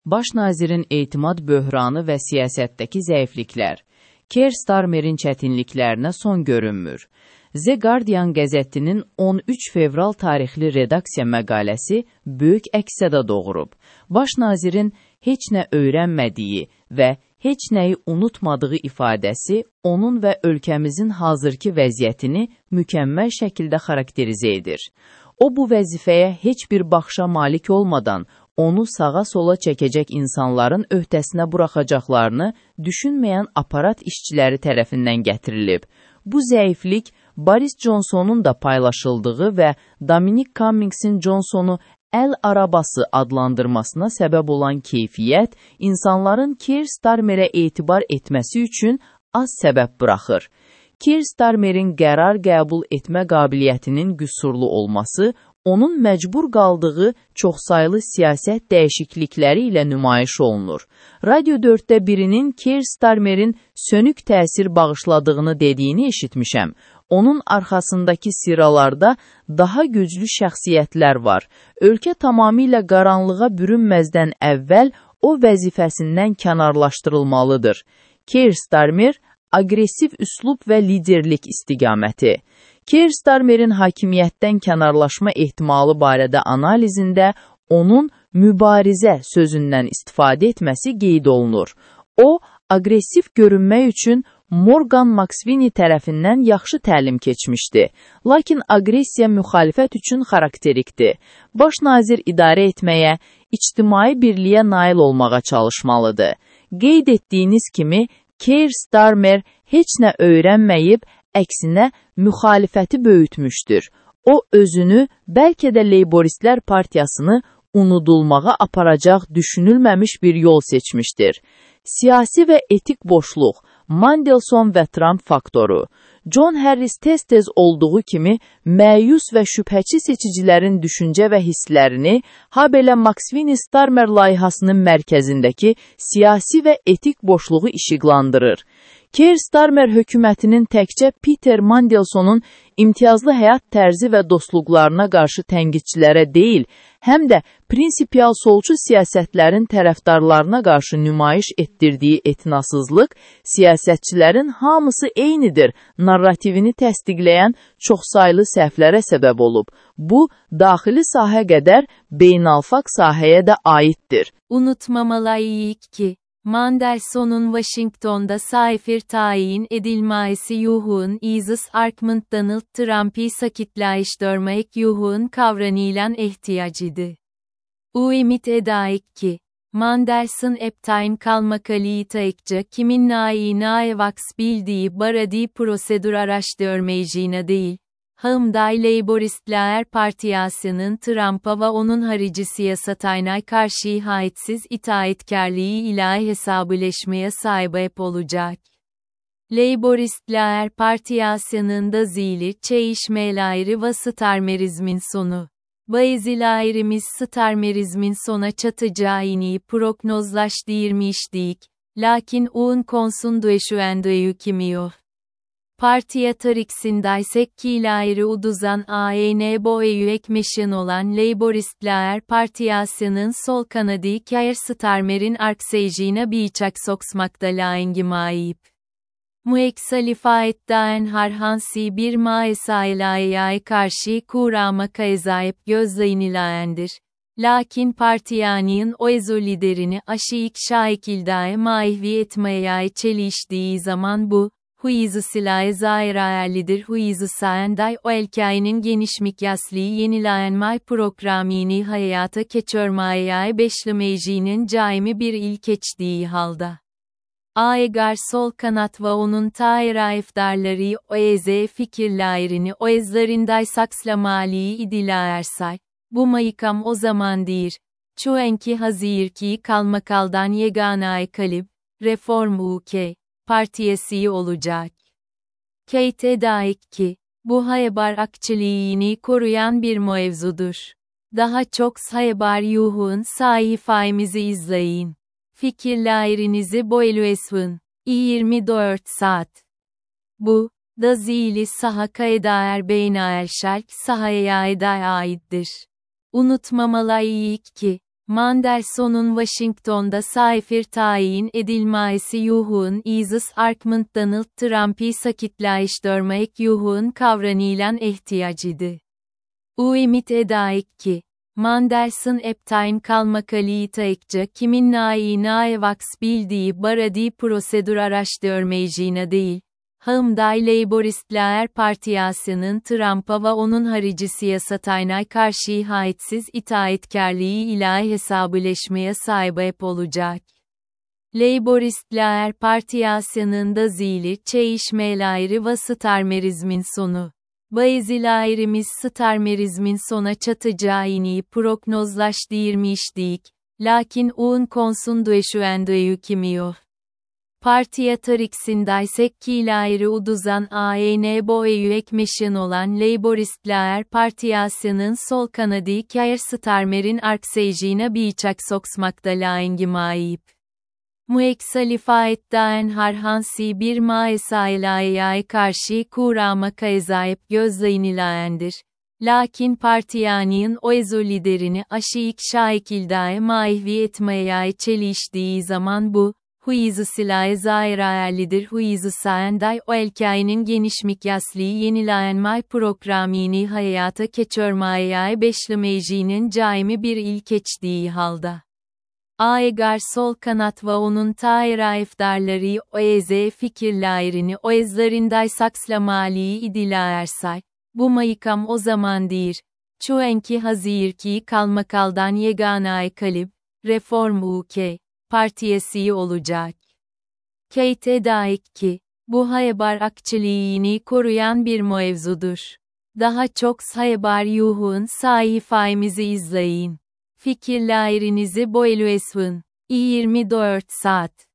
Baş nazirin etimad böhranı və siyasətdəki zəifliklər. Keir Starmerin çətinliklərinə son görünmür. The Guardian qəzetinin 13 fevral tarixli redaksiya məqaləsi böyük əks-səda doğurub. Baş nazirin heç nə öyrənmədiyi və heç nəyi unutmadığı ifadəsi onun və ölkəmizin hazırki vəziyyətini mükəmməl şəkildə xarakterizə edir. O, bu vəzifəyə heç bir baxışa malik olmadan, onu sağa-sola çəkəcək insanların öhdəsinə buraxacaqlarını düşünməyən aparat işçiləri tərəfindən gətirilib. Bu zəiflik Boris Johnsonun da paylaşıldığı və Dominic Cummings'in Johnsonu əl arabası adlandırmasına səbəb olan keyfiyyət, insanların Keir Starmerə etibar etməsi üçün az səbəb buraxır. Keir Starmerin qərar qəbul etmə qabiliyyətinin qüsurlu olması, onun məcbur qaldığı çoxsaylı siyasət dəyişiklikləri ilə nümayiş olunur. Radio 4-də birinin Keir Starmerin sönük təsir bağışladığını dediyini eşitmişəm. Onun arxasındakı sıralarda daha güclü şəxsiyyətlər var. Ölkə tamamilə qaranlığa bürünməzdən əvvəl o vəzifəsindən kənarlaşdırılmalıdır. Keir Starmer, aqressiv üslub və liderlik istiqaməti. Keir Starmerin hakimiyyətdən kənarlaşma ehtimalı barədə analizində onun mübarizə sözündən istifadə etməsi qeyd olunur. O, aqressiv görünmək üçün Morgan McSweeney tərəfindən yaxşı təlim keçmişdi. Lakin aqressiya müxalifət üçün xarakterikdir. Baş nazir idarə etməyə, ictimai birliyə nail olmağa çalışmalıdır. Qeyd etdiyiniz kimi, Keir Starmer heç nə öyrənməyib, əksinə müxalifəti böyütmüşdür. O, özünü bəlkə də Leyboristlər partiyasını unudulmağa aparacaq düşünülməmiş bir yol seçmişdir. Siyasi və etik boşluq, Mandelson və Trump faktoru. John Harris tez-tez olduğu kimi məyus və şübhəçi seçicilərin düşüncə və hisslərini, habelə McSweeney Starmer layihəsinin mərkəzindəki siyasi və etik boşluğu işıqlandırır. Keir Starmer hökumətinin təkcə Peter Mandelsonun imtiyazlı həyat tərzi və dostluqlarına qarşı tənqidçilərə deyil, həm də prinsipial solçu siyasətlərin tərəfdarlarına qarşı nümayiş etdirdiyi etinasızlıq, siyasətçilərin hamısı eynidir narrativini təsdiqləyən çoxsaylı səhvlərə səbəb olub. Bu, daxili sahə qədər beynəlxalq sahəyə də aiddir. Unutmamalıyıq ki, Mandelson'un Washington'da safir tayin edilmesi yuhun izis Arkmund Donald Trump'ı sakitleştirmek yuhun kavranılan ihtiyacıdır. Ümit edayik ki, Mandelson eptain kalmakalıyıtayıkça kimin nayi vaks bildiği baradi prosedür araştırmayacağına değil, Hımday Leyboristler Partiyası'nın Trump'a ve onun harici siyasatayna karşı haitsiz itaatkarlığı ile hesabıleşmeye sahip olacak. Leyboristler Partiyası'nın da zili çeyişmeleri ve Starmerizmin sonu. Bazılarımız Starmerizmin sona çatacağını prognozlaştırmıştık, lakin un konsundu eşüendüyü kimiyor. Partiya tariksindaysak kilayri uduzan AN boyu ekmeşin olan Leyboristler Partiyası'nın sol kanadı Keir Starmer'in arkseyciğine biçak soksmakta laengimayip. Mueksalifayetdaen harhansi bir maesailaya karşı kurama kaezayip gözleyinilaendir. Lakin partiyanın o ezo liderini aşıyık şaikildae maihvi etmeye çeliştiği zaman bu, huizu silahı zairayerlidir huizu saenday o elkainin geniş mikyaslı yenilenmay programini hayata keçörmeye beşlemeyeceğinin caimi bir ilkeçtiği halda. Aegar sol kanat ve onun tairayifdarları o eze fikirlerini o ezlerinday sakslamalıyı idilaersay, bu mayıkam o zamandır, çoğenki hazirki kalmakaldan yeganay kalib, reform UK. Partiyesi olacak. Kate daik ki, bu haber akçiliğini koruyan bir mevzudur. Daha çok haber yuhun sayfamızı izleyin. Fikirlerinizi boyluesvın. 24 saat. Bu, da zili saha kaedaer beynaer şark sahaya aittir. Unutmamalıyıq ki, Mandelson'un Washington'da safir tayin edilmesi yuhun izas arkmınt Donald Trump'ı sakitleştirmek yuhun kavranilan ihtiyacıdı. Ümit edayik ki, Mandelson eptain kalmakalıytaykça kimin nayi vaks bildiği baradi prosedür araştırmayacağına değil, Hımday Laboristler Partiyası'nın Trump'a ve onun harici siyasatayna karşı haitsiz itaatkarlığı ile hesabıleşmeye sahip olacak. Laboristler Partiyası'nın da zili çeşmeleri ve starmerizmin sonu. Bazılarımız starmerizmin sona çatacağını prognozlaştırmıştık, lakin un konsun şu anda yükümüyor. Partiye tariksindysek kileri uduzan AN boyu ekmeşin olan Laboristler Partiyası'nın sol kanadı Keir Starmer'in arkseyciğine bıçak soksmakta laengimayip. Mueksalifayetdaen harhansi bir maesailaya karşı kurama kayzayip gözleyinilaendir. Lakin partiyanın o ezo liderini aşıyık şaikildae maihvi etmeye çeliştiği zaman bu, huizu silahı zairayerlidir huizu saenday o elkainin geniş mikyaslı yenilenmay programini hayata keçörmeye beşlemeyeceğinin caimi bir ilkeçtiği halda. Aegar sol kanat ve onun tairafdarları o eze fikirlerini o ezlerinday sakslamalı idilaersay, bu mayıkam o zamandır, çuenki hazirki kalmakaldan yeganay kalib, reform UK, partiyesi olacak. Kate edaik ki, bu haber akçiliğini koruyan bir mevzudur. Daha çok haber yuhun sayfamızı izleyin. Fikirlerinizi boylu esvın. 24 saat.